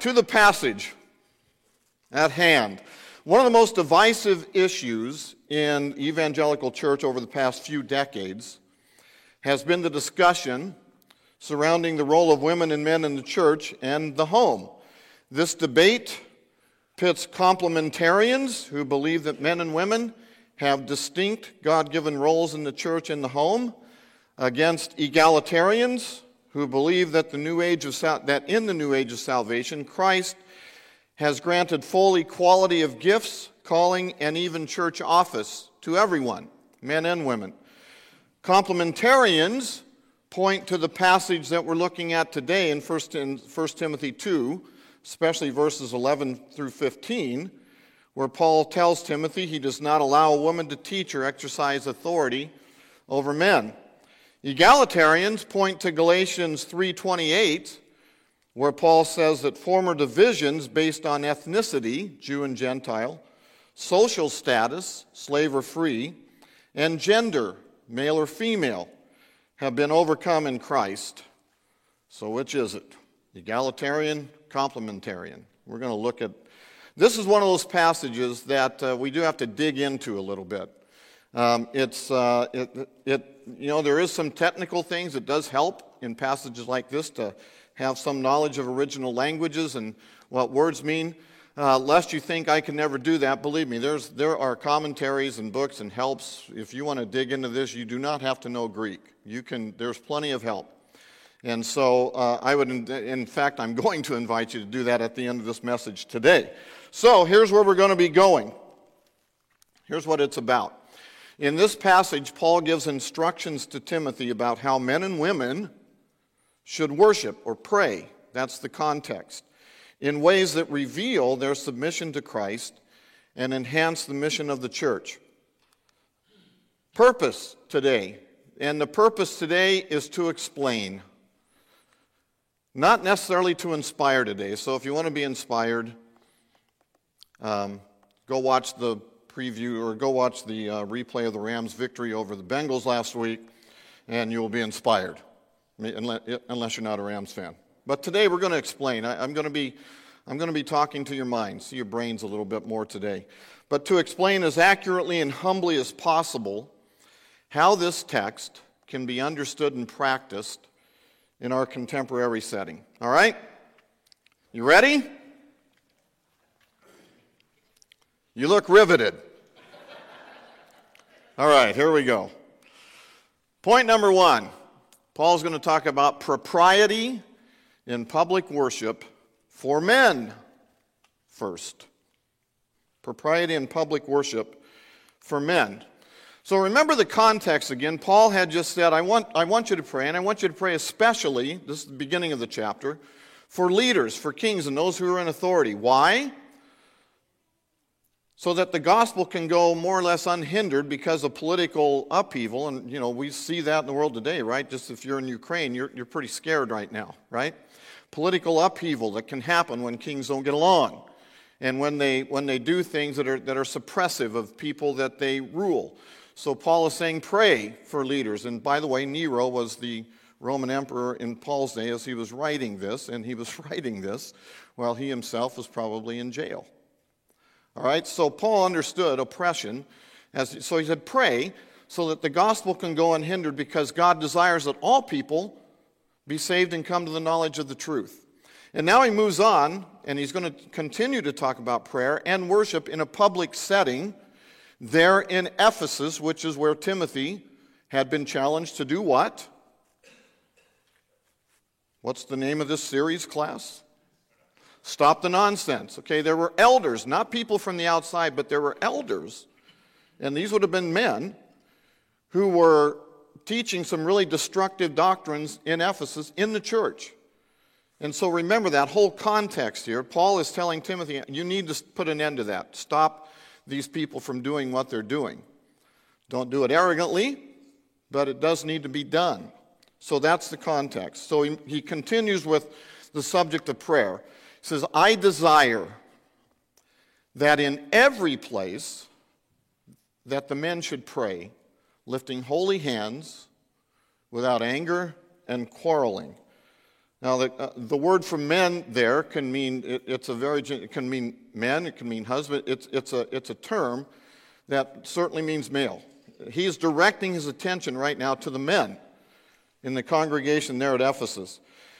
to the passage at hand. One of the most divisive issues in evangelical church over the past few decades has been the discussion surrounding the role of women and men in the church and the home. This debate pits complementarians who believe that men and women have distinct God-given roles in the church and the home against egalitarians who believe that in the new age of salvation, Christ has granted full equality of gifts, calling, and even church office to everyone, men and women. Complementarians point to the passage that we're looking at today in 1 Timothy 2, especially verses 11 through 15, where Paul tells Timothy he does not allow a woman to teach or exercise authority over men. Egalitarians point to Galatians 3:28, where Paul says that former divisions based on ethnicity, Jew and Gentile, social status, slave or free, and gender, male or female, have been overcome in Christ. So which is it? Egalitarian, complementarian? We're going to look at, this is one of those passages that we do have to dig into a little bit. There is some technical things. It does help in passages like this to have some knowledge of original languages and what words mean. Lest you think I can never do that, believe me, there are commentaries and books and helps. If you want to dig into this, you do not have to know Greek. There's plenty of help. And so in fact, I'm going to invite you to do that at the end of this message today. So here's where we're going to be going. Here's what it's about. In this passage, Paul gives instructions to Timothy about how men and women should worship or pray. That's the context. In ways that reveal their submission to Christ and enhance the mission of the church. Purpose today. And the purpose today is to explain. Not necessarily to inspire today. So if you want to be inspired, go watch the preview or go watch the replay of the Rams' victory over the Bengals last week, and you will be inspired, unless you're not a Rams fan. But today we're going to explain. I'm going to be talking to your minds, to your brains a little bit more today. But to explain as accurately and humbly as possible how this text can be understood and practiced in our contemporary setting. All right? You ready? You look riveted. All right, here we go. Point number 1. Paul's going to talk about propriety in public worship for men first. Propriety in public worship for men. So remember the context again. Paul had just said, I want you to pray, and I want you to pray especially, this is the beginning of the chapter, for leaders, for kings, and those who are in authority. Why? So that the gospel can go more or less unhindered because of political upheaval. And, we see that in the world today, right? Just if you're in Ukraine, you're pretty scared right now, right? Political upheaval that can happen when kings don't get along. And when they do things that are suppressive of people that they rule. So Paul is saying, pray for leaders. And by the way, Nero was the Roman emperor in Paul's day as he was writing this. And he was writing this while he himself was probably in jail. All right, so Paul understood oppression. So he said, pray so that the gospel can go unhindered because God desires that all people be saved and come to the knowledge of the truth. And now he moves on, and he's going to continue to talk about prayer and worship in a public setting there in Ephesus, which is where Timothy had been challenged to do what? What's the name of this series, class? Stop the nonsense. Okay, there were elders, not people from the outside, but there were elders, and these would have been men who were teaching some really destructive doctrines in Ephesus in the church. And so remember that whole context here. Paul is telling Timothy, you need to put an end to that. Stop these people from doing what they're doing. Don't do it arrogantly, but it does need to be done. So that's the context. So he continues with the subject of prayer. He says, I desire that in every place that the men should pray, lifting holy hands without anger and quarreling. Now, the word for men there can mean it can mean men, it can mean husband. It's a term that certainly means male. He is directing his attention right now to the men in the congregation there at Ephesus.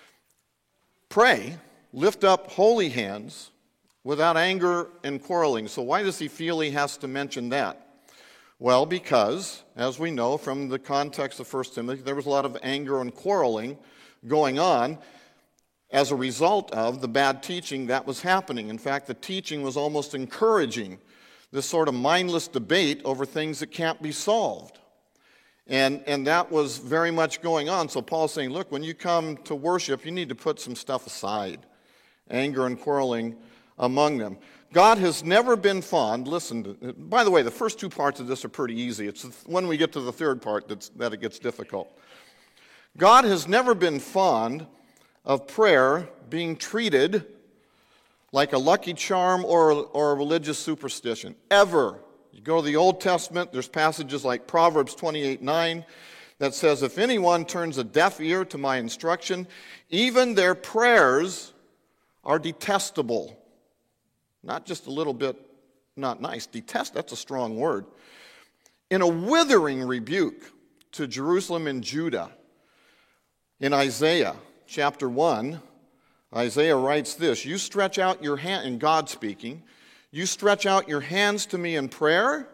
Pray, lift up holy hands without anger and quarreling. So why does he feel he has to mention that? Well, because, as we know from the context of 1 Timothy, there was a lot of anger and quarreling going on as a result of the bad teaching that was happening. In fact, the teaching was almost encouraging this sort of mindless debate over things that can't be solved. And that was very much going on. So Paul's saying, look, when you come to worship, you need to put some stuff aside. Anger and quarreling among them. God has never been fond, by the way, the first two parts of this are pretty easy. It's when we get to the third part that it gets difficult. God has never been fond of prayer being treated like a lucky charm or a religious superstition. Ever. You go to the Old Testament, there's passages like Proverbs 28:9 that says, if anyone turns a deaf ear to my instruction, even their prayers are detestable. Not just a little bit not nice. Detest, that's a strong word. In a withering rebuke to Jerusalem and Judah, in Isaiah chapter 1, Isaiah writes this, you stretch out your hand, and God speaking, you stretch out your hands to me in prayer,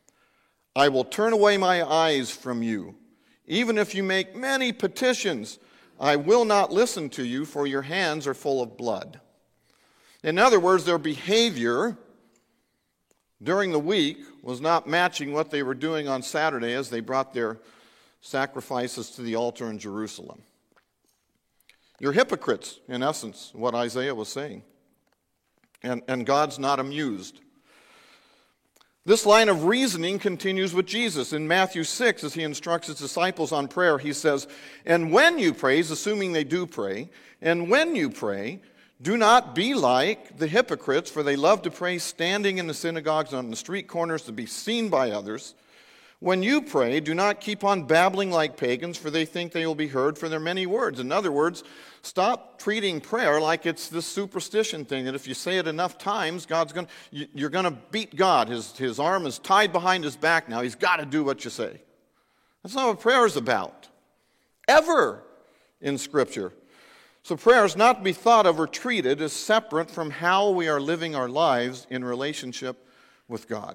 I will turn away my eyes from you. Even if you make many petitions, I will not listen to you, for your hands are full of blood. In other words, their behavior during the week was not matching what they were doing on Saturday as they brought their sacrifices to the altar in Jerusalem. You're hypocrites, in essence, what Isaiah was saying. And God's not amused. This line of reasoning continues with Jesus. In Matthew 6, as he instructs his disciples on prayer, he says, and when you pray, assuming they do pray, and when you pray, do not be like the hypocrites, for they love to pray standing in the synagogues and on the street corners to be seen by others. When you pray, do not keep on babbling like pagans, for they think they will be heard for their many words. In other words, stop treating prayer like it's this superstition thing, that if you say it enough times, you're going to beat God. His arm is tied behind his back now. He's got to do what you say. That's not what prayer is about, ever in Scripture. So prayer is not to be thought of or treated as separate from how we are living our lives in relationship with God.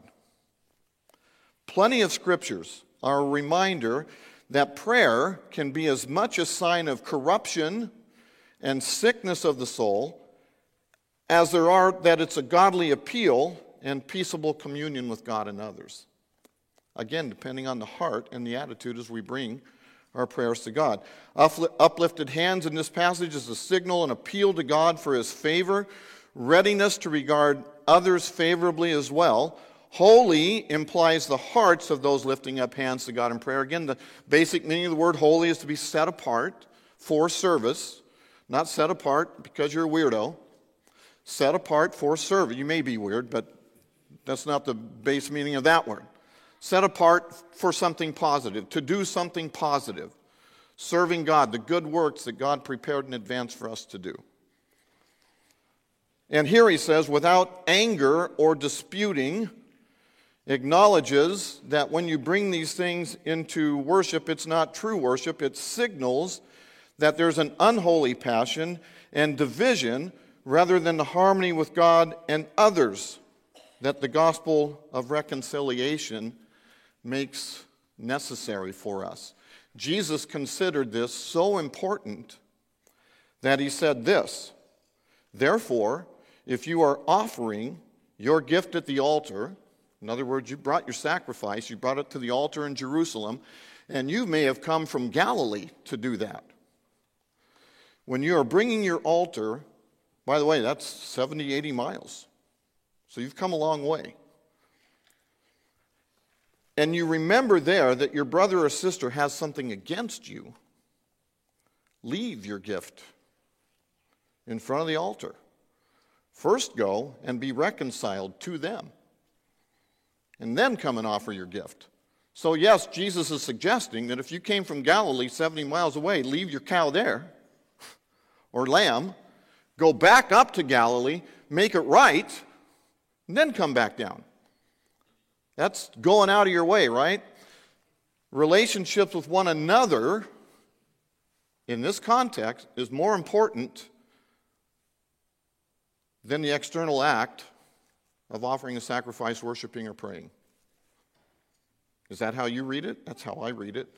Plenty of scriptures are a reminder that prayer can be as much a sign of corruption and sickness of the soul as there are that it's a godly appeal and peaceable communion with God and others. Again, depending on the heart and the attitude as we bring our prayers to God. Uplifted hands in this passage is a signal and appeal to God for his favor, readiness to regard others favorably as well. Holy implies the hearts of those lifting up hands to God in prayer. Again, the basic meaning of the word holy is to be set apart for service, not set apart because you're a weirdo. Set apart for service. You may be weird, but that's not the base meaning of that word. Set apart for something positive, to do something positive, serving God, the good works that God prepared in advance for us to do. And here he says, without anger or disputing, acknowledges that when you bring these things into worship, it's not true worship. It signals that there's an unholy passion and division rather than the harmony with God and others that the gospel of reconciliation makes necessary for us. Jesus considered this so important that he said this, therefore, if you are offering your gift at the altar, in other words, you brought your sacrifice, you brought it to the altar in Jerusalem, and you may have come from Galilee to do that. When you are bringing your altar, by the way, that's 70, 80 miles. So you've come a long way. And you remember there that your brother or sister has something against you, leave your gift in front of the altar. First go and be reconciled to them, and then come and offer your gift. So yes, Jesus is suggesting that if you came from Galilee 70 miles away, leave your cow there, or lamb, go back up to Galilee, make it right, and then come back down. That's going out of your way, right? Relationships with one another in this context is more important than the external act of offering a sacrifice, worshiping, or praying. Is that how you read it? That's how I read it.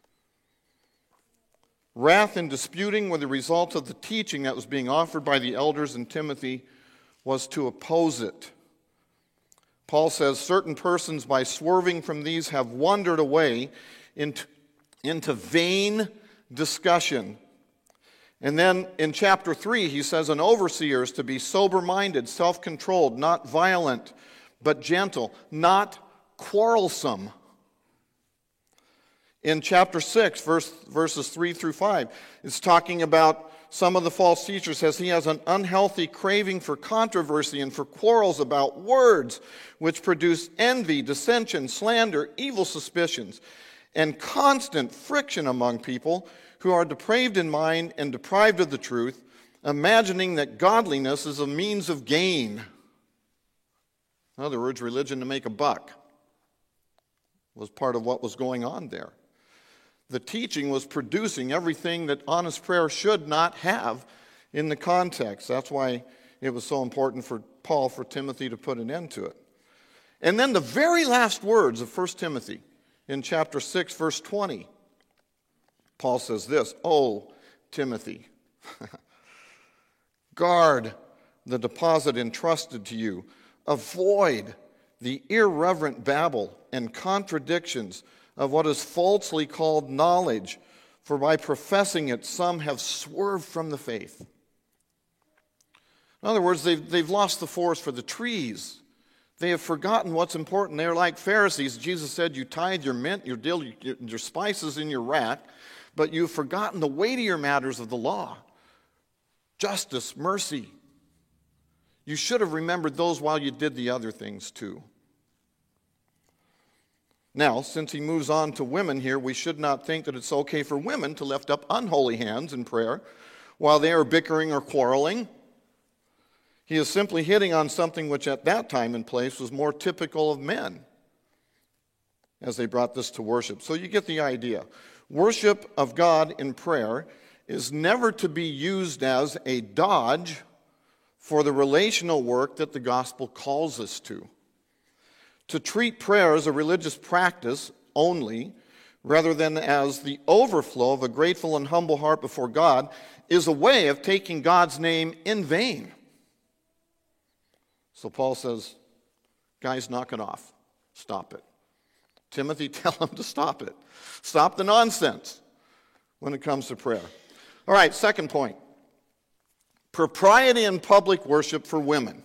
Wrath and disputing were the result of the teaching that was being offered by the elders, and Timothy was to oppose it. Paul says, certain persons, by swerving from these, have wandered away into vain discussion. And then in chapter 3, he says, an overseer is to be sober-minded, self-controlled, not violent, but gentle, not quarrelsome. In chapter 6, verses 3 through 5, it's talking about some of the false teachers. Says he has an unhealthy craving for controversy and for quarrels about words, which produce envy, dissension, slander, evil suspicions, and constant friction among people who are depraved in mind and deprived of the truth, imagining that godliness is a means of gain. In other words, religion to make a buck was part of what was going on there. The teaching was producing everything that honest prayer should not have in the context. That's why it was so important for Paul, for Timothy, to put an end to it. And then the very last words of 1 Timothy in chapter 6, verse 20, Paul says this, "O Timothy, guard the deposit entrusted to you. Avoid the irreverent babble and contradictions of what is falsely called knowledge, for by professing it some have swerved from the faith." In other words, they've lost the forest for the trees. They have forgotten what's important. They're like Pharisees. Jesus said, you tithe your mint, your dill, your spices in your rack, but you've forgotten the weightier matters of the law. Justice, mercy. You should have remembered those while you did the other things too. Now, since he moves on to women here, we should not think that it's okay for women to lift up unholy hands in prayer while they are bickering or quarreling. He is simply hitting on something which at that time and place was more typical of men as they brought this to worship. So you get the idea. Worship of God in prayer is never to be used as a dodge for the relational work that the gospel calls us to. To treat prayer as a religious practice only, rather than as the overflow of a grateful and humble heart before God, is a way of taking God's name in vain. So Paul says, guys, knock it off. Stop it. Timothy, tell him to stop it. Stop the nonsense when it comes to prayer. All right, second point. Propriety in public worship for women.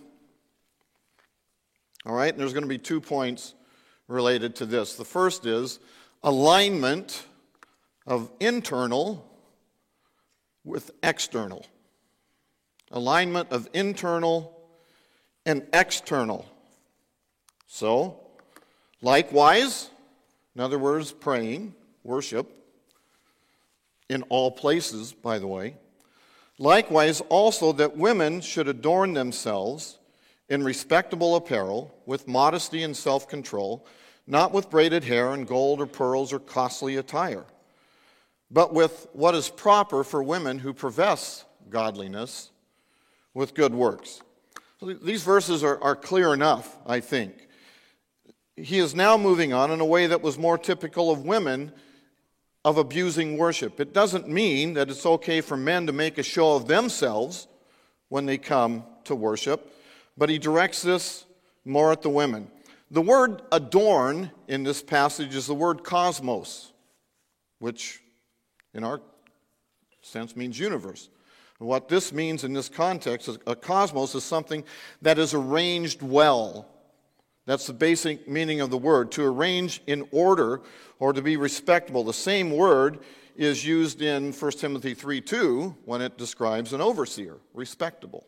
All right, and there's going to be 2 points related to this. The first is alignment of internal with external. Alignment of internal and external. So, likewise, in other words, praying, worship, in all places, by the way. Likewise, also that women should adorn themselves in respectable apparel, with modesty and self-control, not with braided hair and gold or pearls or costly attire, but with what is proper for women who profess godliness with good works. So these verses are clear enough, I think. He is now moving on in a way that was more typical of women of abusing worship. It doesn't mean that it's okay for men to make a show of themselves when they come to worship, but he directs this more at the women. The word adorn in this passage is the word cosmos, which in our sense means universe. And what this means in this context is a cosmos is something that is arranged well. That's the basic meaning of the word, to arrange in order or to be respectable. The same word is used in 1 Timothy 3:2 when it describes an overseer, respectable.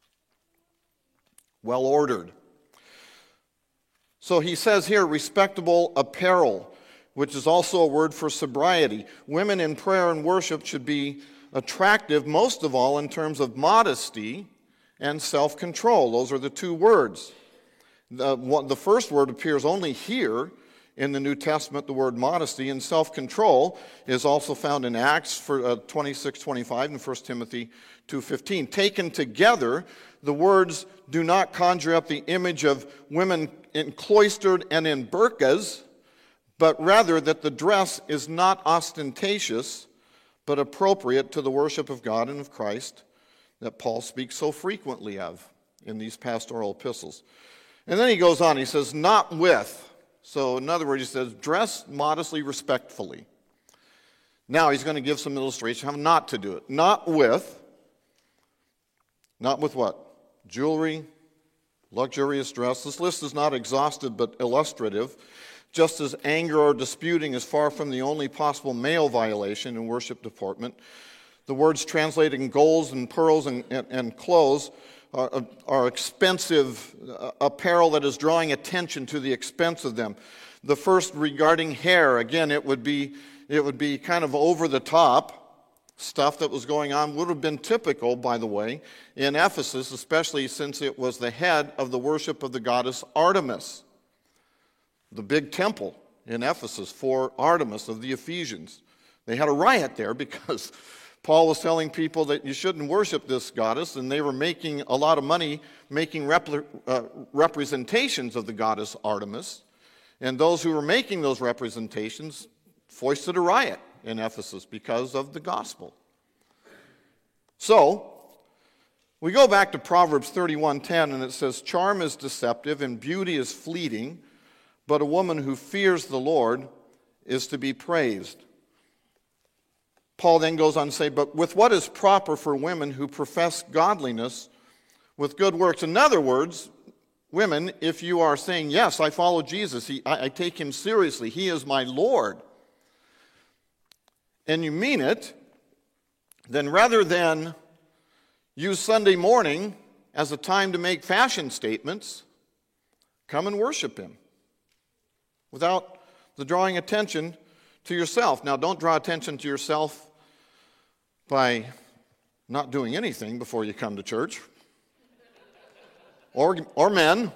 Well ordered. So he says here, respectable apparel, which is also a word for sobriety. Women in prayer and worship should be attractive, most of all in terms of modesty and self-control. Those are the two words. The first word appears only here in the New Testament, the word modesty, and self-control is also found in Acts 26:25 and 1 Timothy 2:15. Taken together, the words do not conjure up the image of women cloistered and in burqas, but rather that the dress is not ostentatious, but appropriate to the worship of God and of Christ that Paul speaks so frequently of in these pastoral epistles. And then he goes on, he says, not with. So in other words, he says, dress modestly, respectfully. Now he's going to give some illustration how not to do it. Not with what? Jewelry, luxurious dress. This list is not exhaustive but illustrative. Just as anger or disputing is far from the only possible male violation in worship deportment, the words translated in golds and pearls and clothes are expensive apparel that is drawing attention to the expense of them. The first regarding hair, again, it would be kind of over the top stuff that was going on, would have been typical, by the way, in Ephesus, especially since it was the head of the worship of the goddess Artemis. The big temple in Ephesus for Artemis of the Ephesians. They had a riot there because Paul was telling people that you shouldn't worship this goddess, and they were making a lot of money making representations of the goddess Artemis. And those who were making those representations foisted a riot in Ephesus because of the gospel. So, we go back to Proverbs 31:10, and it says, charm is deceptive and beauty is fleeting, but a woman who fears the Lord is to be praised. Paul then goes on to say, but with what is proper for women who profess godliness with good works. In other words, women, if you are saying, yes, I follow Jesus, I take him seriously, he is my Lord, and you mean it, then rather than use Sunday morning as a time to make fashion statements, come and worship him without the drawing attention to yourself. Now, don't draw attention to yourself by not doing anything before you come to church. Or men.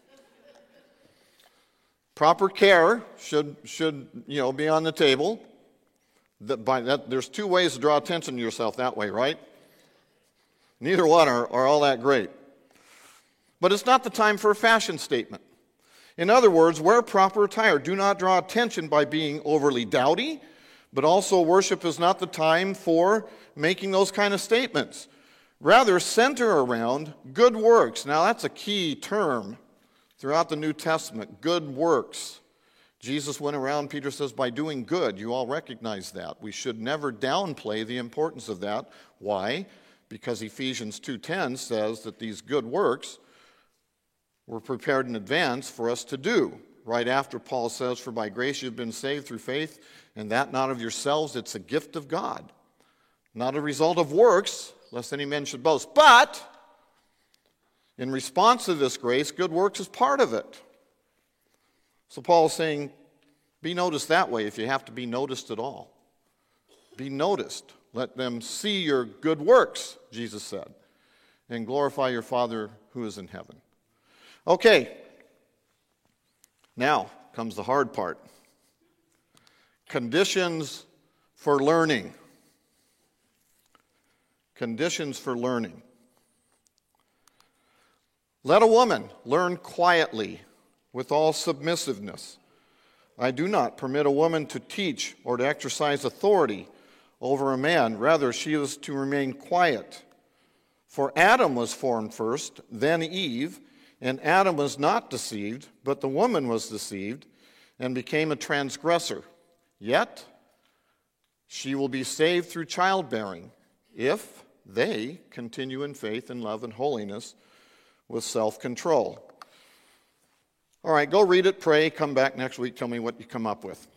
Proper care should be on the table. There's two ways to draw attention to yourself that way, right? Neither one are all that great. But it's not the time for a fashion statement. In other words, wear proper attire. Do not draw attention by being overly dowdy, but also worship is not the time for making those kind of statements. Rather, center around good works. Now, that's a key term throughout the New Testament, good works. Jesus went around, Peter says, by doing good. You all recognize that. We should never downplay the importance of that. Why? Because Ephesians 2:10 says that these good works were prepared in advance for us to do. Right after Paul says, for by grace you've been saved through faith, and that not of yourselves, it's a gift of God. Not a result of works, lest any man should boast. But, in response to this grace, good works is part of it. So Paul is saying, be noticed that way if you have to be noticed at all. Be noticed. Let them see your good works, Jesus said, and glorify your Father who is in heaven. Okay, now comes the hard part. Conditions for learning. Conditions for learning. Let a woman learn quietly with all submissiveness. I do not permit a woman to teach or to exercise authority over a man. Rather, she is to remain quiet. For Adam was formed first, then Eve, and Adam was not deceived, but the woman was deceived and became a transgressor. Yet she will be saved through childbearing if they continue in faith and love and holiness with self-control. All right, go read it, pray, come back next week, tell me what you come up with.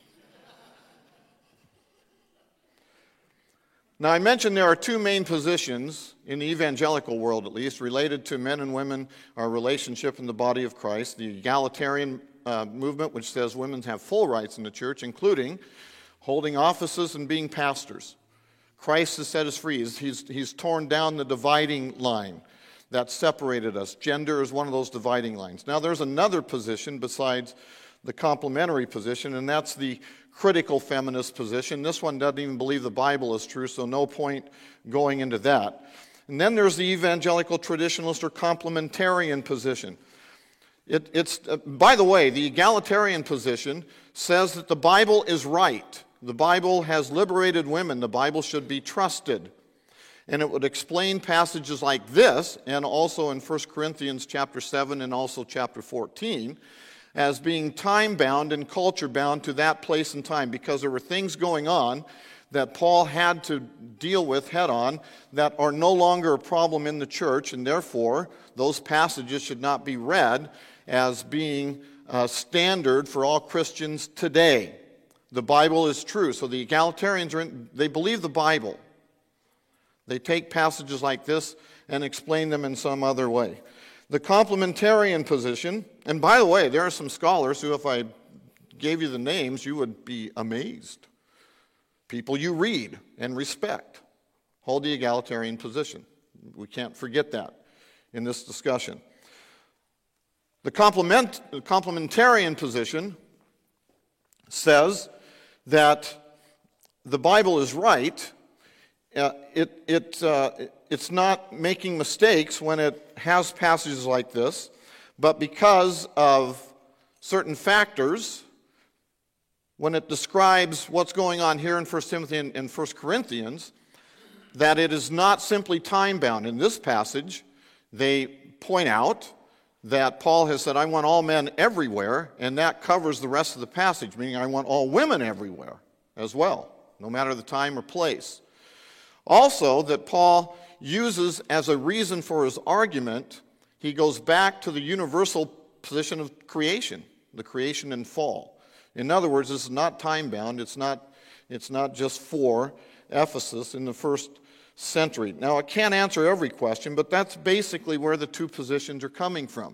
Now, I mentioned there are two main positions in the evangelical world, at least, related to men and women, our relationship in the body of Christ. The egalitarian movement, which says women have full rights in the church, including holding offices and being pastors. Christ has set us free. He's torn down the dividing line that separated us. Gender is one of those dividing lines. Now, there's another position besides the complementary position, and that's the critical feminist position. This one doesn't even believe the Bible is true, so no point going into that. And then there's the evangelical traditionalist or complementarian position. By the way, the egalitarian position says that the Bible is right. The Bible has liberated women. The Bible should be trusted. And it would explain passages like this, and also in 1 Corinthians chapter 7 and also chapter 14, as being time-bound and culture-bound to that place and time, because there were things going on that Paul had to deal with head-on that are no longer a problem in the church, and therefore those passages should not be read as being standard for all Christians today. The Bible is true. So the egalitarians, they believe the Bible. They take passages like this and explain them in some other way. The complementarian position, and by the way, there are some scholars who, if I gave you the names, you would be amazed. People you read and respect hold the egalitarian position. We can't forget that in this discussion. The complementarian position says that the Bible is right. It's not making mistakes when it has passages like this, but because of certain factors, when it describes what's going on here in 1 Timothy and 1 Corinthians, that it is not simply time-bound. In this passage, they point out that Paul has said, I want all men everywhere, and that covers the rest of the passage, meaning I want all women everywhere as well, no matter the time or place. Also, that Paul uses as a reason for his argument, he goes back to the universal position of creation, the creation and fall. In other words, this is not time-bound. It's not just for Ephesus in the first century. Now, I can't answer every question, but that's basically where the two positions are coming from.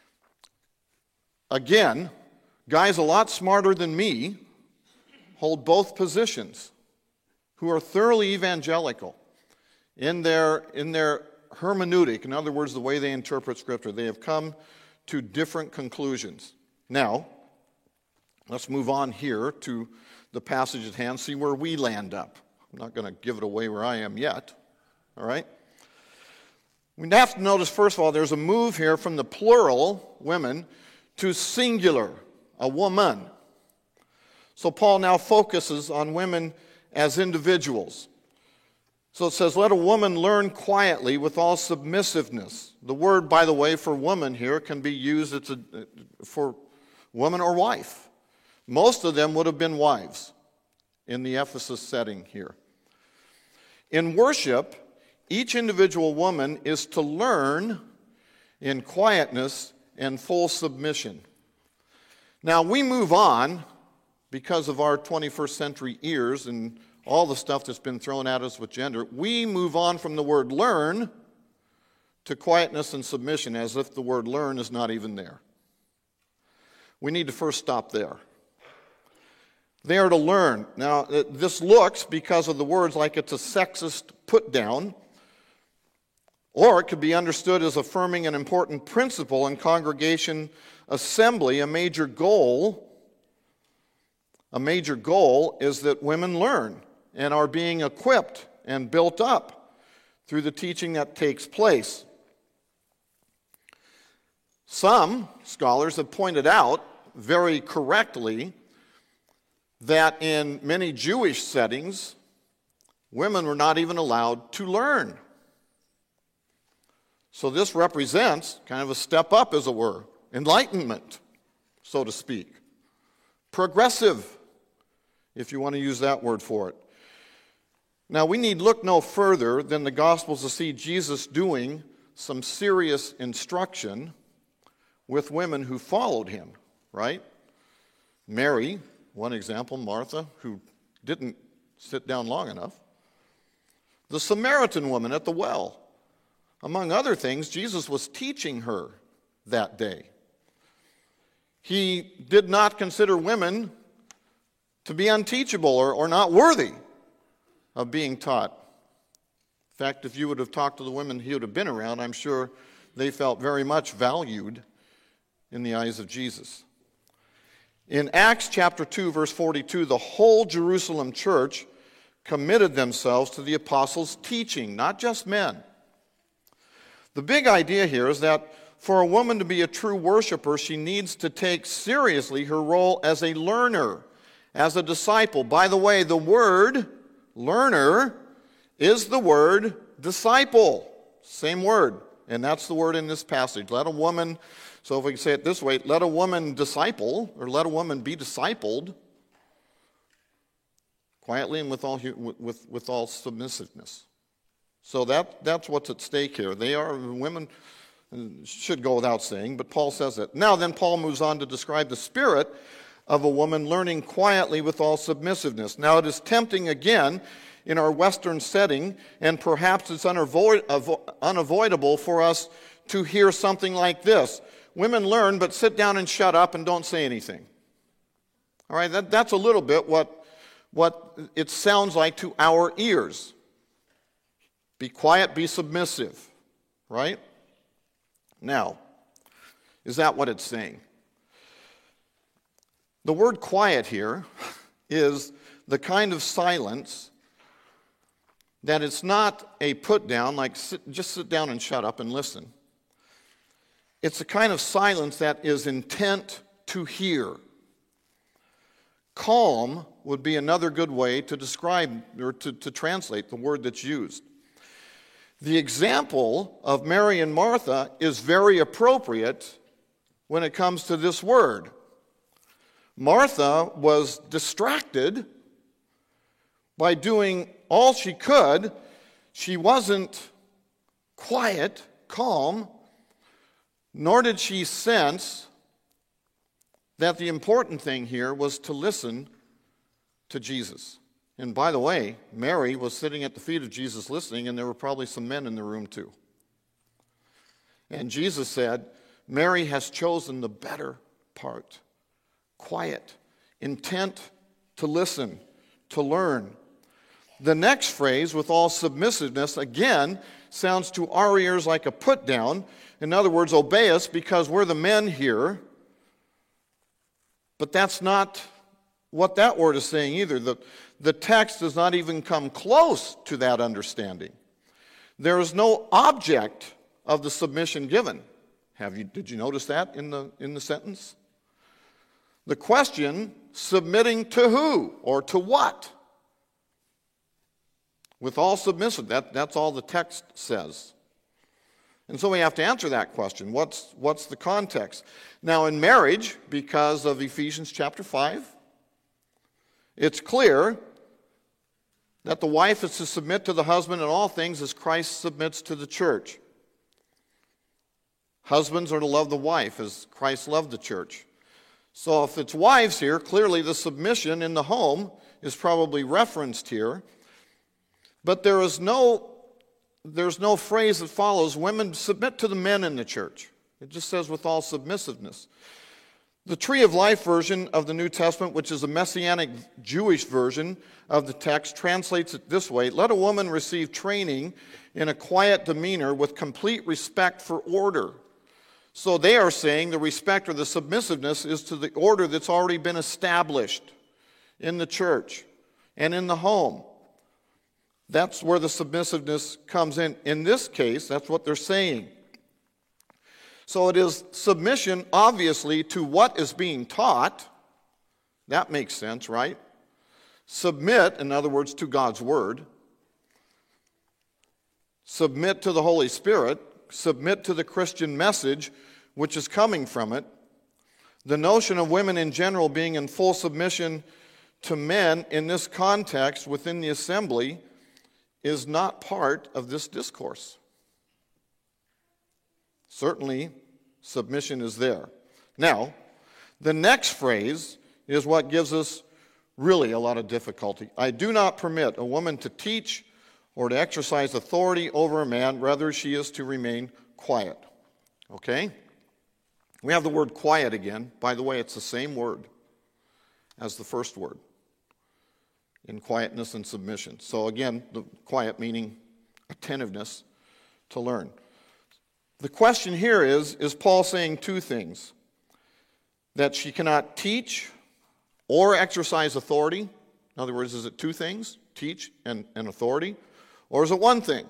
Again, guys a lot smarter than me hold both positions, who are thoroughly evangelical in their hermeneutic, in other words, the way they interpret Scripture. They have come to different conclusions. Now, let's move on here to the passage at hand, see where we land up. I'm not going to give it away where I am yet, all right? We have to notice, first of all, there's a move here from the plural, women, to singular, a woman. So Paul now focuses on women as individuals. So it says, let a woman learn quietly with all submissiveness. The word, by the way, for woman here can be used for woman or wife. Most of them would have been wives in the Ephesus setting here. In worship, each individual woman is to learn in quietness and full submission. Now, we move on because of our 21st century ears and all the stuff that's been thrown at us with gender. We move on from the word learn to quietness and submission as if the word learn is not even there. We need to first stop there. They are to learn. Now, this looks, because of the words, like it's a sexist put-down, or it could be understood as affirming an important principle in congregation assembly. A major goal is that women learn and are being equipped and built up through the teaching that takes place. Some scholars have pointed out very correctly that in many Jewish settings, women were not even allowed to learn. So this represents kind of a step up, as it were, enlightenment, so to speak. Progressive, if you want to use that word for it. Now, we need look no further than the Gospels to see Jesus doing some serious instruction with women who followed him, right? Mary, one example, Martha, who didn't sit down long enough. The Samaritan woman at the well. Among other things, Jesus was teaching her that day. He did not consider women to be unteachable or not worthy of being taught. In fact, if you would have talked to the women he would have been around, I'm sure they felt very much valued in the eyes of Jesus. In Acts chapter 2, verse 42, the whole Jerusalem church committed themselves to the apostles' teaching, not just men. The big idea here is that for a woman to be a true worshiper, she needs to take seriously her role as a learner, as a disciple. By the way, the word learner is the word disciple. Same word. And that's the word in this passage. Let a woman, so if we can say it this way, let a woman disciple, or let a woman be discipled, quietly and with all submissiveness. So that's what's at stake here. Women should go without saying, but Paul says it. Now then, Paul moves on to describe the spirit of a woman learning quietly with all submissiveness. Now it is tempting again in our Western setting, and perhaps it's unavoidable for us to hear something like this. Women learn, but sit down and shut up and don't say anything. All right, that's a little bit what it sounds like to our ears. Be quiet, be submissive, right? Now, is that what it's saying? The word quiet here is the kind of silence that it's not a put down, like just sit down and shut up and listen. It's a kind of silence that is intent to hear. Calm would be another good way to describe or to translate the word that's used. The example of Mary and Martha is very appropriate when it comes to this word. Martha was distracted by doing all she could. She wasn't quiet, calm, nor did she sense that the important thing here was to listen to Jesus. And by the way, Mary was sitting at the feet of Jesus listening, and there were probably some men in the room too. And Jesus said, Mary has chosen the better part. Quiet, intent to listen, to learn. The next phrase, with all submissiveness, again, sounds to our ears like a put down. In other words, obey us because we're the men here. But that's not what that word is saying either. The text does not even come close to that understanding. There is no object of the submission given. Did you notice that in the sentence? The question, submitting to who or to what? With all submissive, that's all the text says. And so we have to answer that question. What's the context? Now in marriage, because of Ephesians chapter 5, it's clear that the wife is to submit to the husband in all things as Christ submits to the church. Husbands are to love the wife as Christ loved the church. So if it's wives here, clearly the submission in the home is probably referenced here. But there's no phrase that follows, women submit to the men in the church. It just says with all submissiveness. The Tree of Life version of the New Testament, which is a Messianic Jewish version of the text, translates it this way: let a woman receive training in a quiet demeanor with complete respect for order. So they are saying the respect or the submissiveness is to the order that's already been established in the church and in the home. That's where the submissiveness comes in. In this case, that's what they're saying. So it is submission, obviously, to what is being taught. That makes sense, right? Submit, in other words, to God's Word. Submit to the Holy Spirit. Submit to the Christian message, which is coming from it. The notion of women in general being in full submission to men in this context within the assembly is not part of this discourse. Certainly, submission is there. Now, the next phrase is what gives us really a lot of difficulty. I do not permit a woman to teach or to exercise authority over a man, rather she is to remain quiet. Okay? We have the word quiet again. By the way, it's the same word as the first word. in quietness and submission. So again, the quiet meaning attentiveness to learn. The question here is Paul saying two things? That she cannot teach or exercise authority? In other words, is it two things? Teach and authority? Or is it one thing?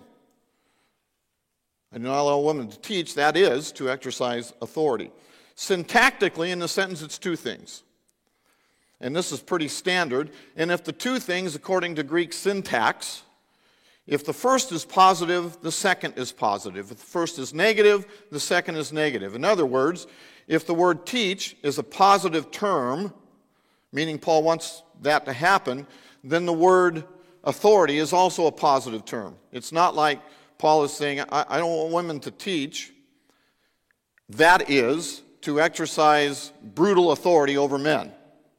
I do not allow a woman to teach, that is, to exercise authority. Syntactically, in the sentence, it's two things. And this is pretty standard. And if the two things, according to Greek syntax, if the first is positive, the second is positive. If the first is negative, the second is negative. In other words, if the word teach is a positive term, meaning Paul wants that to happen, then the word authority is also a positive term. It's not like Paul is saying, I don't want women to teach. That is, to exercise brutal authority over men.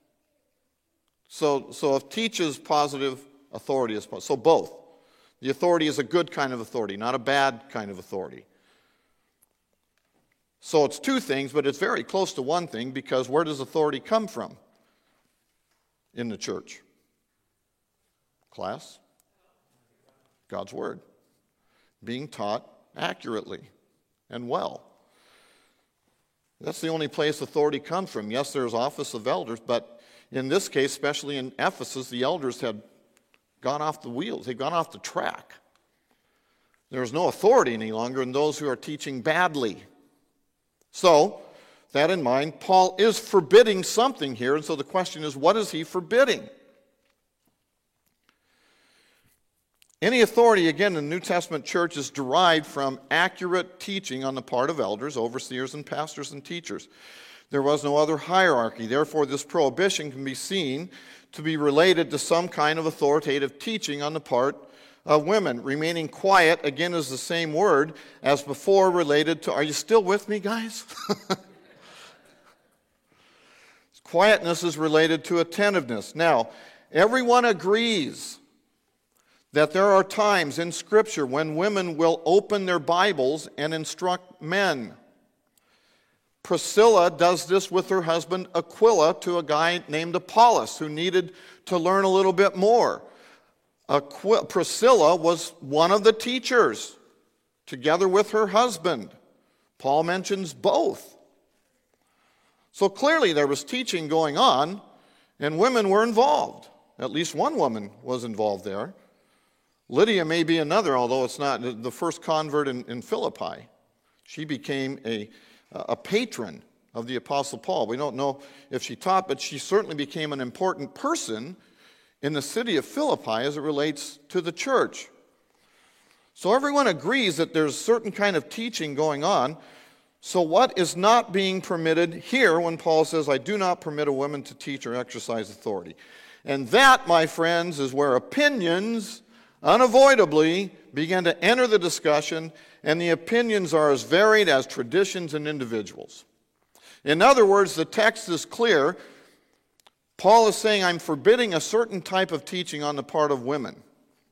So if teach is positive, authority is positive. So both. The authority is a good kind of authority, not a bad kind of authority. So it's two things, but it's very close to one thing, because where does authority come from in the church? Class? God's Word. Being taught accurately and well. That's the only place authority comes from. Yes, there's office of elders, but in this case, especially in Ephesus, the elders had gone off the wheels. They'd gone off the track. There was no authority any longer in those who are teaching badly. So, with that in mind, Paul is forbidding something here, and so the question is, what is he forbidding? Any authority, again, in the New Testament church is derived from accurate teaching on the part of elders, overseers, and pastors and teachers. There was no other hierarchy. Therefore, this prohibition can be seen to be related to some kind of authoritative teaching on the part of women. Remaining quiet, again, is the same word as before related to, are you still with me, guys? Quietness is related to attentiveness. Now, everyone agrees that there are times in Scripture when women will open their Bibles and instruct men. Priscilla does this with her husband Aquila to a guy named Apollos who needed to learn a little bit more. Priscilla was one of the teachers together with her husband. Paul mentions both. So clearly there was teaching going on and women were involved. At least one woman was involved there. Lydia may be another, although it's not the first convert in Philippi. She became a patron of the Apostle Paul. We don't know if she taught, but she certainly became an important person in the city of Philippi as it relates to the church. So everyone agrees that there's a certain kind of teaching going on. So what is not being permitted here when Paul says, I do not permit a woman to teach or exercise authority? And that, my friends, is where opinions unavoidably begin to enter the discussion, and the opinions are as varied as traditions and individuals. In other words, the text is clear. Paul is saying, I'm forbidding a certain type of teaching on the part of women.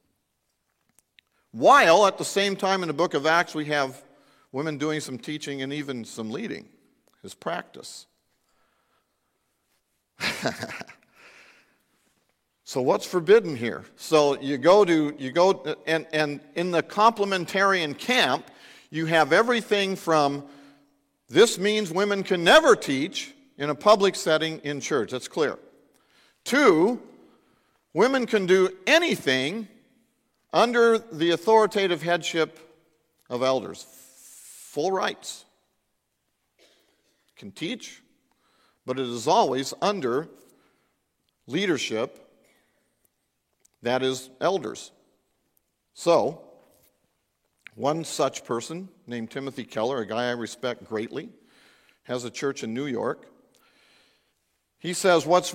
While at the same time in the book of Acts we have women doing some teaching and even some leading, his practice. So what's forbidden here? So you go and in the complementarian camp, you have everything from this means women can never teach in a public setting in church. That's clear. 2, women can do anything under the authoritative headship of elders. Full rights. Can teach, but it is always under leadership. That is, elders. So, one such person named Timothy Keller, a guy I respect greatly, has a church in New York. He says what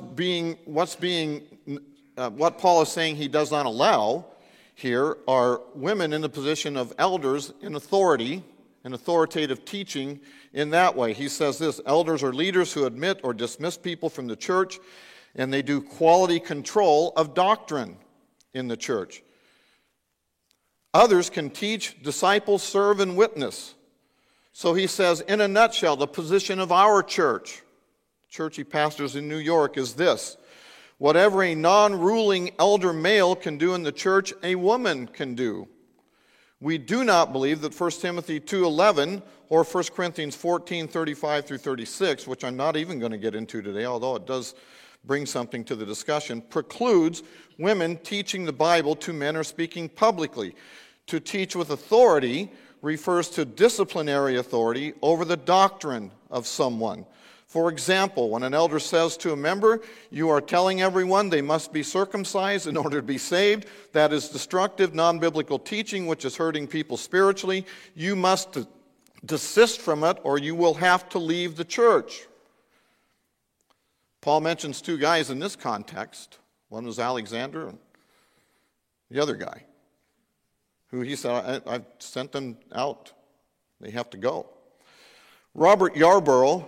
Paul is saying he does not allow here are women in the position of elders in authority and authoritative teaching in that way. He says this, elders are leaders who admit or dismiss people from the church, and they do quality control of doctrine in the church. Others can teach, disciple, serve, and witness. So he says, in a nutshell, the position of our church he pastors in New York, is this. Whatever a non-ruling elder male can do in the church, a woman can do. We do not believe that 1 Timothy 2:11 or 1 Corinthians 14:35 through 36, which I'm not even going to get into today, although it does bring something to the discussion, precludes women teaching the Bible to men or speaking publicly. To teach with authority refers to disciplinary authority over the doctrine of someone. For example, when an elder says to a member, "You are telling everyone they must be circumcised in order to be saved," that is destructive, non-biblical teaching which is hurting people spiritually. You must desist from it or you will have to leave the church. Paul mentions two guys in this context. One was Alexander and the other guy, who he said, "I've sent them out. They have to go." Robert Yarborough,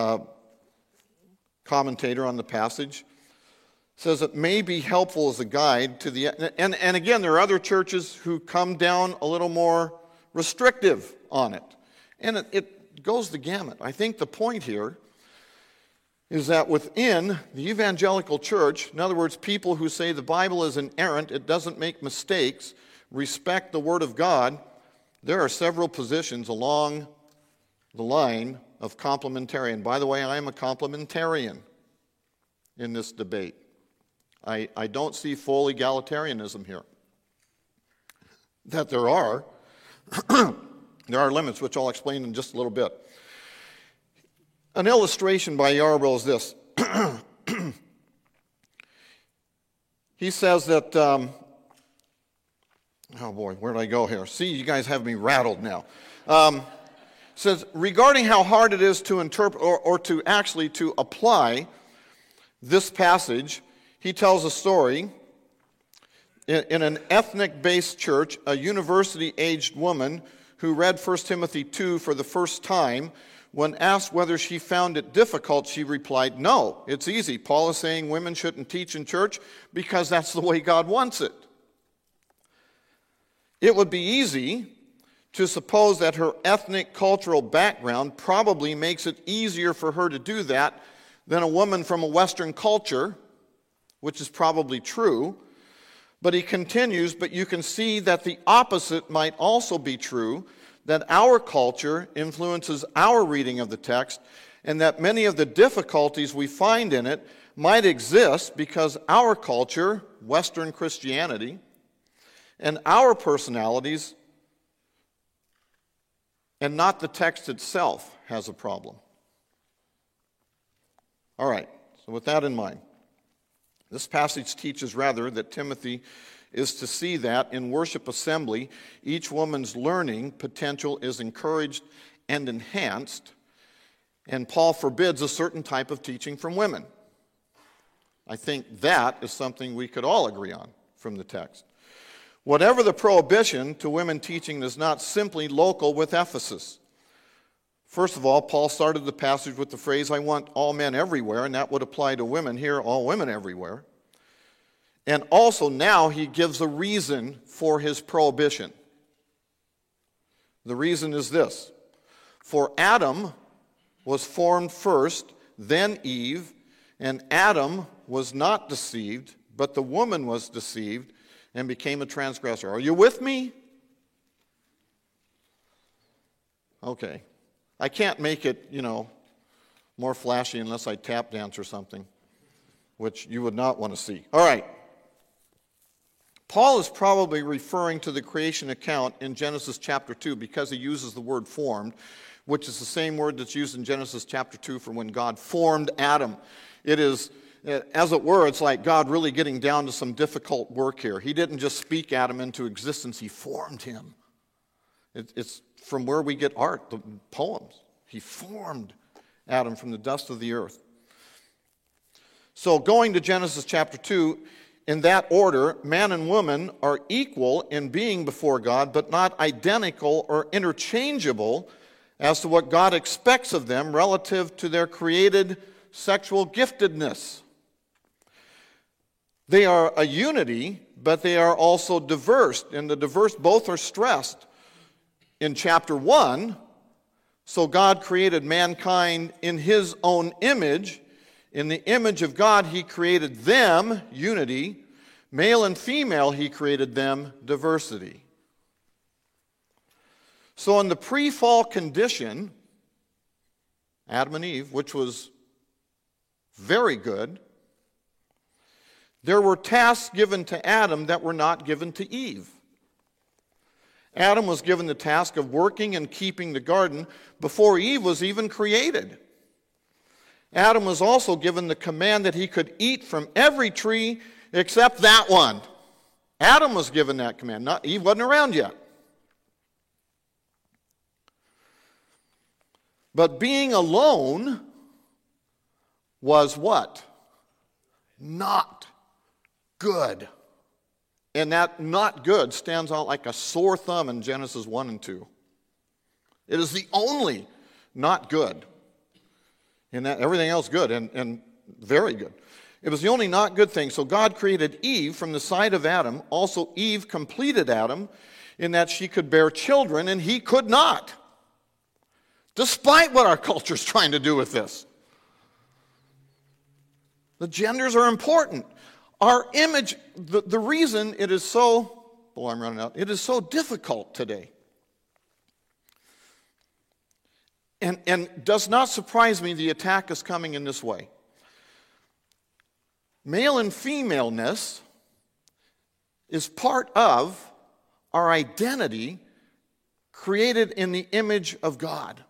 commentator on the passage, says it may be helpful as a guide to the, and again, there are other churches who come down a little more restrictive on it. And it goes the gamut. I think the point here is that within the evangelical church, in other words, people who say the Bible is inerrant, it doesn't make mistakes, respect the Word of God, there are several positions along the line of complementarian. By the way, I am a complementarian in this debate. I don't see full egalitarianism here. That there are limits, which I'll explain in just a little bit. An illustration by Yarborough is this. He says that, oh boy, where did I go here? See, you guys have me rattled now. Says, regarding how hard it is to interpret or to actually to apply this passage, he tells a story. In an ethnic-based church, a university-aged woman who read 1 Timothy 2 for the first time, when asked whether she found it difficult, she replied, "No, it's easy. Paul is saying women shouldn't teach in church because that's the way God wants it." It would be easy to suppose that her ethnic cultural background probably makes it easier for her to do that than a woman from a Western culture, which is probably true. But he continues, but you can see that the opposite might also be true, that our culture influences our reading of the text, and that many of the difficulties we find in it might exist because our culture, Western Christianity, and our personalities, and not the text itself, has a problem. All right, so with that in mind, this passage teaches rather that Timothy is to see that in worship assembly, each woman's learning potential is encouraged and enhanced, and Paul forbids a certain type of teaching from women. I think that is something we could all agree on from the text. Whatever the prohibition to women teaching is not simply local with Ephesus. First of all, Paul started the passage with the phrase, "I want all men everywhere," and that would apply to women here, all women everywhere. And also now he gives a reason for his prohibition. The reason is this: for Adam was formed first, then Eve, and Adam was not deceived, but the woman was deceived and became a transgressor. Are you with me? Okay. I can't make it, more flashy unless I tap dance or something, which you would not want to see. All right. Paul is probably referring to the creation account in Genesis chapter 2 because he uses the word formed, which is the same word that's used in Genesis chapter 2 for when God formed Adam. It is, as it were, it's like God really getting down to some difficult work here. He didn't just speak Adam into existence, he formed him. It's from where we get art, the poems. He formed Adam from the dust of the earth. So going to Genesis chapter 2, in that order, man and woman are equal in being before God, but not identical or interchangeable as to what God expects of them relative to their created sexual giftedness. They are a unity, but they are also diverse, and the diverse both are stressed. In chapter 1, so God created mankind in his own image. In the image of God, he created them, unity. Male and female, he created them, diversity. So in the pre-fall condition, Adam and Eve, which was very good, there were tasks given to Adam that were not given to Eve. Adam was given the task of working and keeping the garden before Eve was even created. Adam was also given the command that he could eat from every tree except that one. Adam was given that command. Eve wasn't around yet. But being alone was what? Not good. And that not good stands out like a sore thumb in Genesis 1 and 2. It is the only not good. And that everything else good and very good. It was the only not good thing. So God created Eve from the side of Adam. Also, Eve completed Adam in that she could bear children and he could not. Despite what our culture is trying to do with this. The genders are important. Our image, the reason it is so, I'm running out, it is so difficult today. And does not surprise me the attack is coming in this way. Male and femaleness is part of our identity created in the image of God.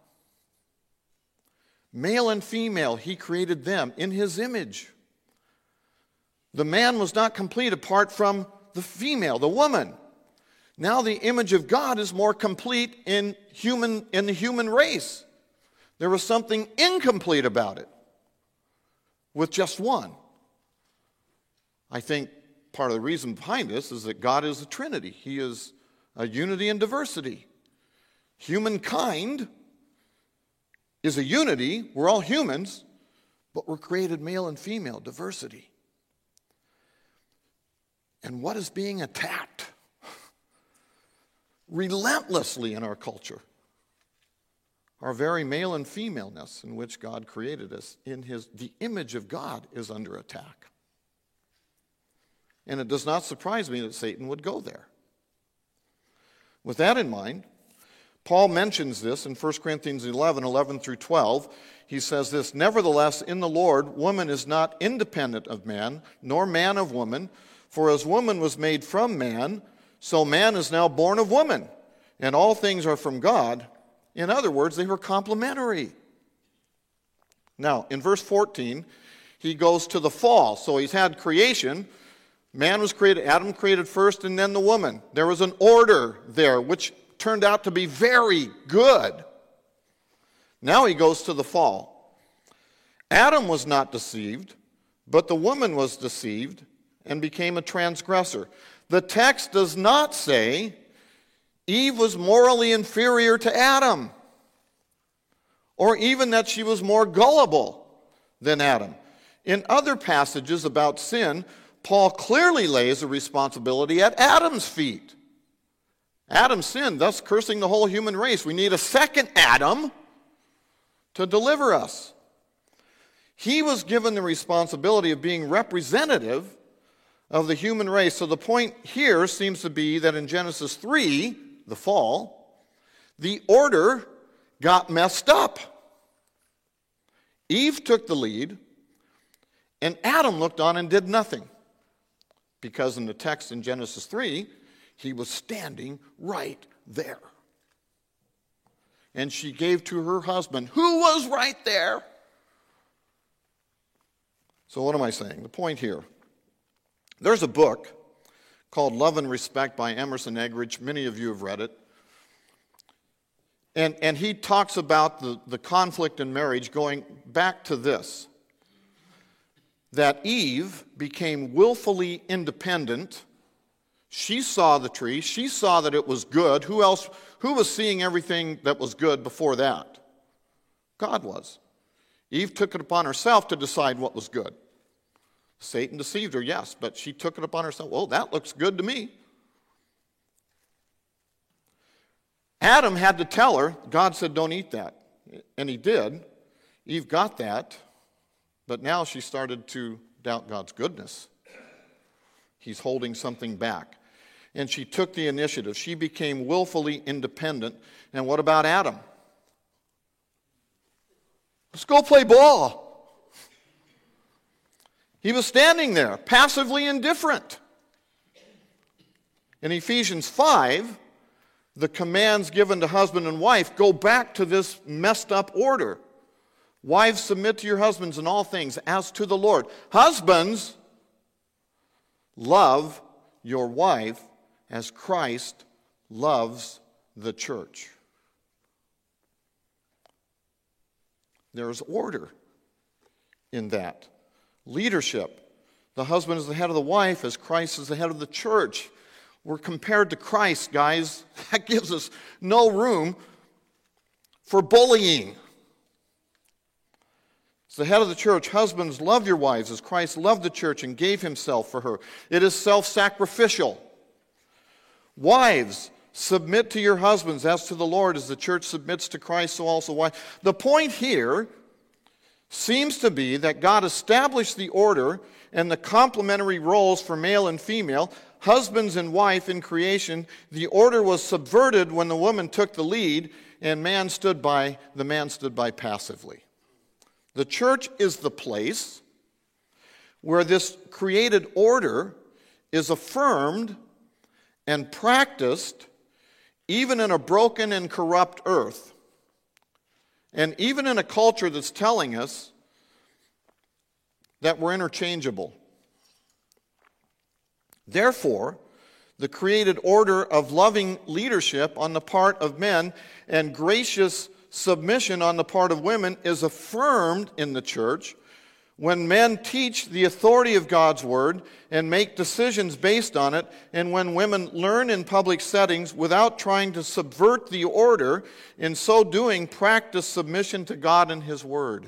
Male and female, he created them in his image. The man was not complete apart from the female, the woman. Now the image of God is more complete in the human race. There was something incomplete about it with just one. I think part of the reason behind this is that God is a Trinity. He is a unity and diversity. Humankind is a unity. We're all humans, but we're created male and female, diversity. And what is being attacked relentlessly in our culture? Our very male and femaleness in which God created us, the image of God is under attack. And it does not surprise me that Satan would go there. With that in mind, Paul mentions this in 1 Corinthians 11 through 12. He says this, "Nevertheless, in the Lord, woman is not independent of man, nor man of woman. For as woman was made from man, so man is now born of woman. And all things are from God." In other words, they were complementary. Now, in verse 14, he goes to the fall. So he's had creation. Man was created, Adam created first, and then the woman. There was an order there, which turned out to be very good. Now he goes to the fall. Adam was not deceived, but the woman was deceived and became a transgressor. The text does not say Eve was morally inferior to Adam, or even that she was more gullible than Adam. In other passages about sin, Paul clearly lays the responsibility at Adam's feet. Adam sinned, thus cursing the whole human race. We need a second Adam to deliver us. He was given the responsibility of being representative of the human race. So the point here seems to be that in Genesis 3, the fall, the order got messed up. Eve took the lead, and Adam looked on and did nothing. Because in the text in Genesis 3, he was standing right there. And she gave to her husband, who was right there. So what am I saying? The point here. There's a book called Love and Respect by Emerson Eggerichs. Many of you have read it. And he talks about the conflict in marriage going back to this. That Eve became willfully independent. She saw the tree. She saw that it was good. Who was seeing everything that was good before that? God was. Eve took it upon herself to decide what was good. Satan deceived her, yes, but she took it upon herself. Well, that looks good to me. Adam had to tell her. God said, don't eat that. And he did. Eve got that. But now she started to doubt God's goodness. He's holding something back. And she took the initiative. She became willfully independent. And what about Adam? Let's go play ball. He was standing there, passively indifferent. In Ephesians 5, the commands given to husband and wife go back to this messed up order. Wives, submit to your husbands in all things as to the Lord. Husbands, love your wife as Christ loves the church. There's order in that. Leadership. The husband is the head of the wife as Christ is the head of the church. We're compared to Christ, guys. That gives us no room for bullying. It's the head of the church. Husbands, love your wives as Christ loved the church and gave himself for her. It is self-sacrificial. Wives, submit to your husbands as to the Lord, as the church submits to Christ, so also wives. The point here seems to be that God established the order and the complementary roles for male and female, husbands and wife in creation. The order was subverted when the woman took the lead and the man stood by passively. The church is the place where this created order is affirmed and practiced even in a broken and corrupt earth, and even in a culture that's telling us that we're interchangeable. Therefore, the created order of loving leadership on the part of men and gracious submission on the part of women is affirmed in the church when men teach the authority of God's word and make decisions based on it, and when women learn in public settings without trying to subvert the order, in so doing practice submission to God and his word.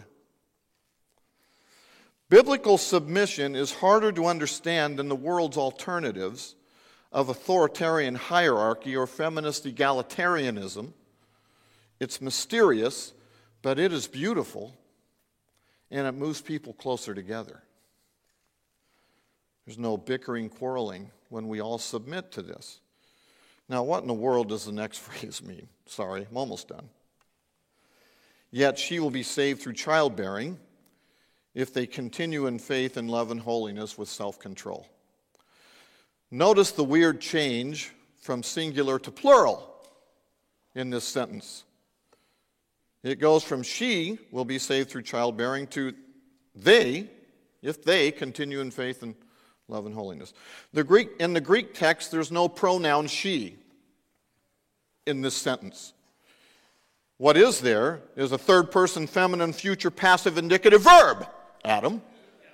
Biblical submission is harder to understand than the world's alternatives of authoritarian hierarchy or feminist egalitarianism. It's mysterious, but it is beautiful, and it moves people closer together. There's no bickering, quarreling when we all submit to this. Now, what in the world does the next phrase mean? Sorry, I'm almost done. Yet she will be saved through childbearing if they continue in faith and love and holiness with self-control. Notice the weird change from singular to plural in this sentence. It goes from she will be saved through childbearing to they, if they continue in faith and love and holiness. In the Greek text, there's no pronoun she in this sentence. What is there is a third-person feminine future passive indicative verb, Adam.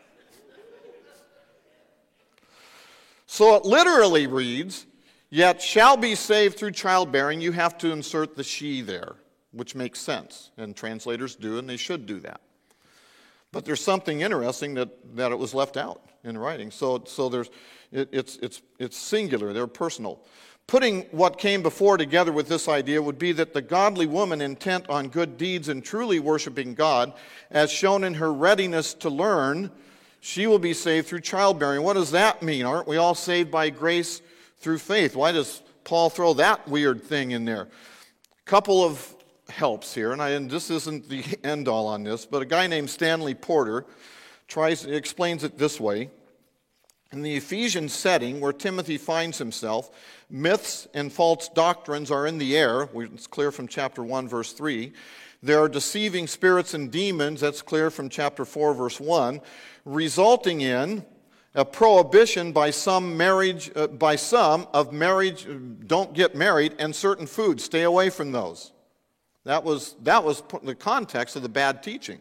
So it literally reads, yet shall be saved through childbearing. You have to insert the she there, which makes sense, and translators do, and they should do that. But there's something interesting that it was left out in writing. So there's it's singular, they're personal. Putting what came before together with this idea would be that the godly woman intent on good deeds and truly worshiping God, as shown in her readiness to learn, she will be saved through childbearing. What does that mean? Aren't we all saved by grace through faith? Why does Paul throw that weird thing in there? A couple of helps here, and this isn't the end-all on this, but a guy named Stanley Porter explains it this way. In the Ephesian setting where Timothy finds himself, myths and false doctrines are in the air. It's clear from chapter 1, verse 3. There are deceiving spirits and demons. That's clear from chapter 4, verse 1, resulting in a prohibition by some of marriage, don't get married, and certain foods. Stay away from those. That was the context of the bad teaching,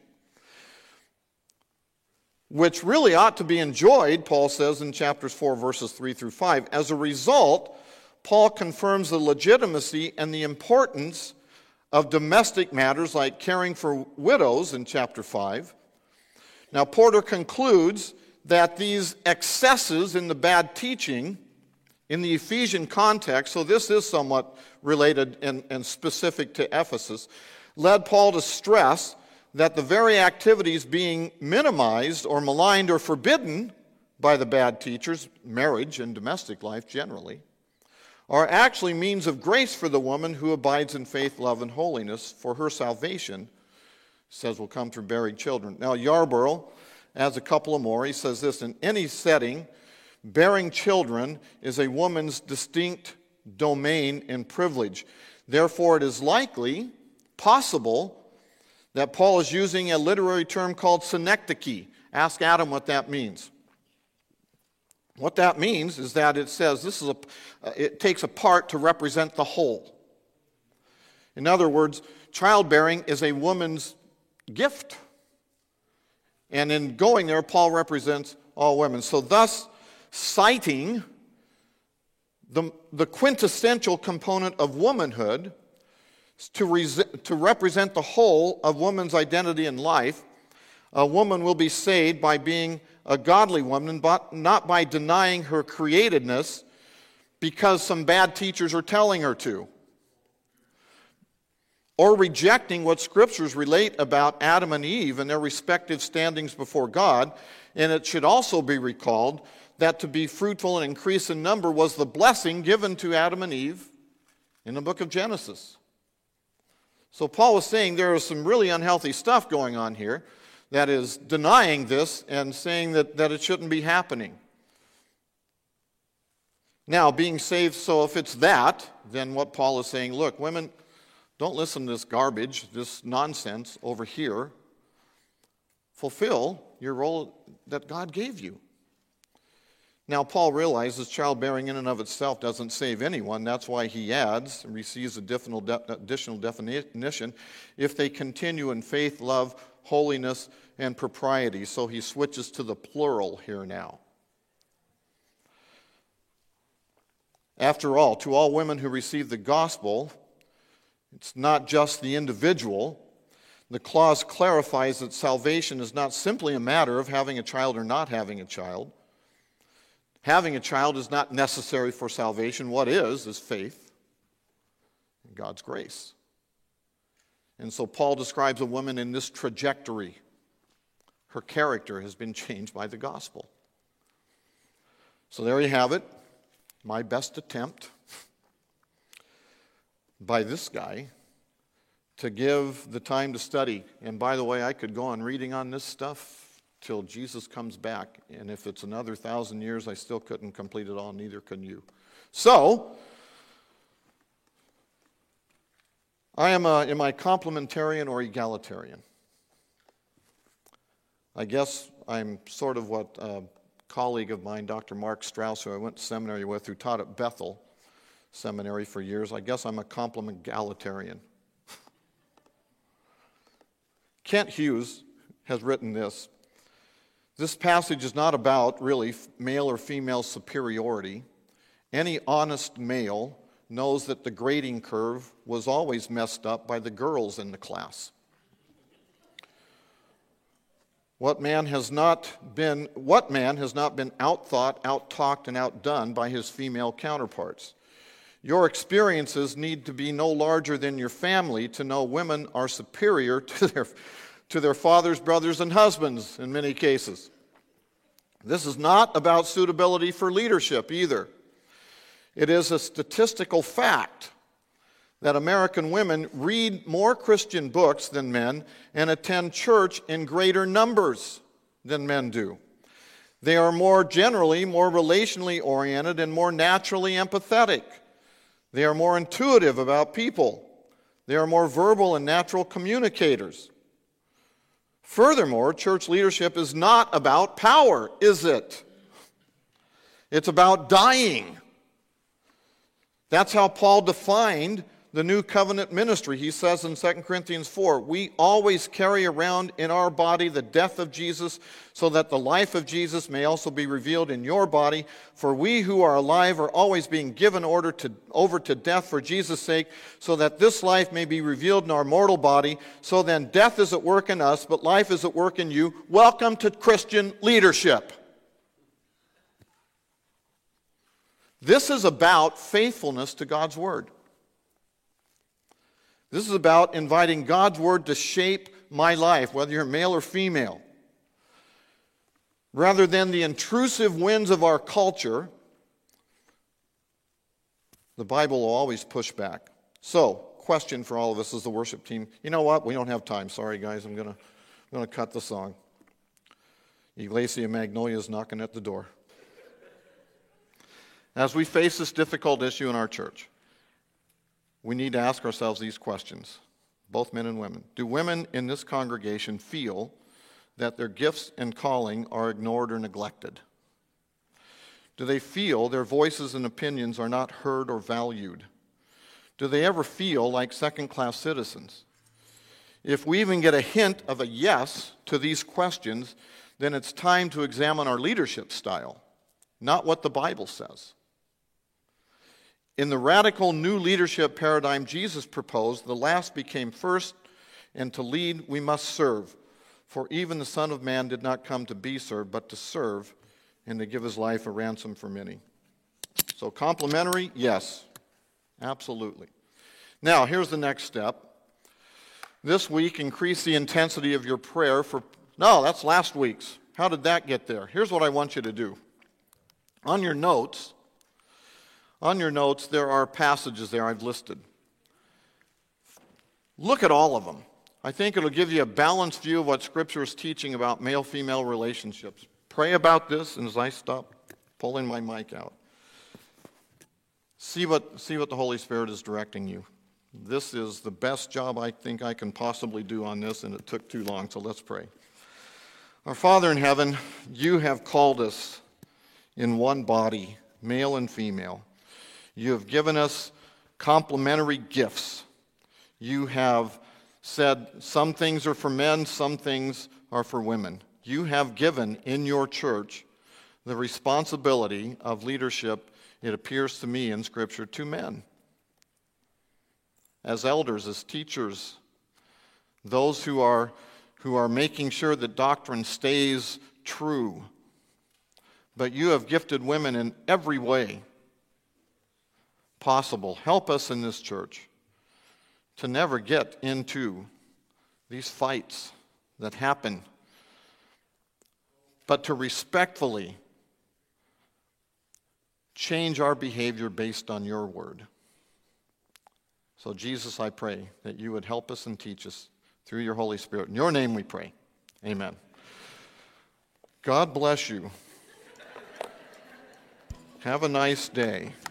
which really ought to be enjoyed, Paul says in chapters 4, verses 3 through 5. As a result, Paul confirms the legitimacy and the importance of domestic matters like caring for widows in chapter 5. Now, Porter concludes that these excesses in the bad teaching in the Ephesian context, so this is somewhat related and specific to Ephesus, led Paul to stress that the very activities being minimized or maligned or forbidden by the bad teachers, marriage and domestic life generally, are actually means of grace for the woman who abides in faith, love, and holiness, for her salvation, says, will come through bearing children. Now, Yarborough adds a couple of more. He says this: in any setting, bearing children is a woman's distinct domain and privilege. Therefore, it is likely, possible, that Paul is using a literary term called synecdoche. Ask Adam what that means. What that means is that it says it takes a part to represent the whole. In other words, childbearing is a woman's gift. And in going there, Paul represents all women. So thus, citing the quintessential component of womanhood to represent the whole of woman's identity in life, a woman will be saved by being a godly woman, but not by denying her createdness because some bad teachers are telling her to, or rejecting what scriptures relate about Adam and Eve and their respective standings before God. And it should also be recalled that to be fruitful and increase in number was the blessing given to Adam and Eve in the book of Genesis. So Paul was saying there is some really unhealthy stuff going on here that is denying this and saying that it shouldn't be happening. Now, being saved, so if it's that, then what Paul is saying, look, women, don't listen to this garbage, this nonsense over here. Fulfill your role that God gave you. Now, Paul realizes childbearing in and of itself doesn't save anyone. That's why he adds and receives additional definition, if they continue in faith, love, holiness, and propriety. So he switches to the plural here now. After all, to all women who receive the gospel, it's not just the individual. The clause clarifies that salvation is not simply a matter of having a child or not having a child. Having a child is not necessary for salvation. What is faith and God's grace. And so Paul describes a woman in this trajectory. Her character has been changed by the gospel. So there you have it. My best attempt by this guy to give the time to study. And by the way, I could go on reading on this stuff till Jesus comes back. And if it's another 1,000 years, I still couldn't complete it all, neither can you. So, am I complementarian or egalitarian? I guess I'm sort of what a colleague of mine, Dr. Mark Strauss, who I went to seminary with, who taught at Bethel Seminary for years, I guess I'm a complementarian. Kent Hughes has written this. This passage is not about, really, male or female superiority. Any honest male knows that the grading curve was always messed up by the girls in the class. What man has not been outthought, outtalked, and outdone by his female counterparts? Your experiences need to be no larger than your family to know women are superior to their fathers, brothers, and husbands in many cases. This is not about suitability for leadership either. It is a statistical fact that American women read more Christian books than men and attend church in greater numbers than men do. They are generally more relationally oriented and more naturally empathetic. They are more intuitive about people. They are more verbal and natural communicators. Furthermore, church leadership is not about power, is it? It's about dying. That's how Paul defined the new covenant ministry. He says in 2 Corinthians 4, we always carry around in our body the death of Jesus, so that the life of Jesus may also be revealed in your body. For we who are alive are always being given over to death for Jesus' sake, so that this life may be revealed in our mortal body. So then death is at work in us, but life is at work in you. Welcome to Christian leadership. This is about faithfulness to God's word. This is about inviting God's word to shape my life, whether you're male or female. Rather than the intrusive winds of our culture, the Bible will always push back. So, question for all of us as the worship team. You know what? We don't have time. Sorry, guys. I'm going to cut the song. Iglesia Magnolia is knocking at the door. As we face this difficult issue in our church, we need to ask ourselves these questions, both men and women. Do women in this congregation feel that their gifts and calling are ignored or neglected? Do they feel their voices and opinions are not heard or valued? Do they ever feel like second-class citizens? If we even get a hint of a yes to these questions, then it's time to examine our leadership style, not what the Bible says. In the radical new leadership paradigm Jesus proposed, the last became first, and to lead we must serve. For even the Son of Man did not come to be served, but to serve, and to give his life a ransom for many. So complementary, yes, absolutely. Now, here's the next step. This week, increase the intensity of your prayer for... No, that's last week's. How did that get there? Here's what I want you to do. On your notes, there are passages there I've listed. Look at all of them. I think it'll give you a balanced view of what Scripture is teaching about male-female relationships. Pray about this, and as I stop pulling my mic out, see what the Holy Spirit is directing you. This is the best job I think I can possibly do on this, and it took too long, so let's pray. Our Father in heaven, you have called us in one body, male and female. You have given us complementary gifts. You have said some things are for men, some things are for women. You have given in your church the responsibility of leadership, it appears to me in Scripture, to men. As elders, as teachers, those who are making sure that doctrine stays true. But you have gifted women in every way possible. Help us in this church to never get into these fights that happen, but to respectfully change our behavior based on your word. So Jesus, I pray that you would help us and teach us through your Holy Spirit. In your name we pray. Amen. God bless you. Have a nice day.